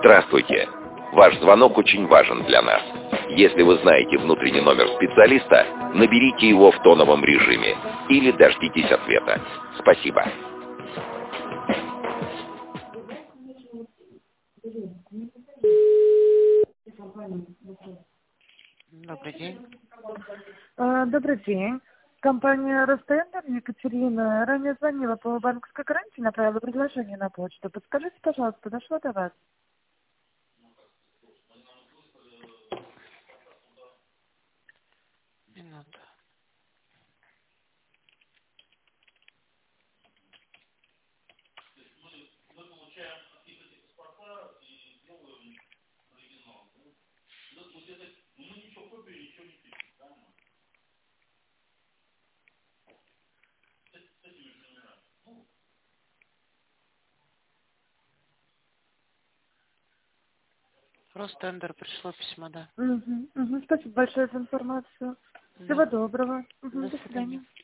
Здравствуйте. Ваш звонок очень важен для нас. Если вы знаете внутренний номер специалиста, наберите его в тоновом режиме или дождитесь ответа. Спасибо. Добрый день. Добрый день. Компания «Ростендер», Екатерина, ранее звонила по банковской гарантии, направила предложение на почту. Подскажите, пожалуйста, дошло до вас? Минуту. Ростендер, пришло письмо, да. Спасибо большое за информацию. Всего доброго. До До свидания. свидания.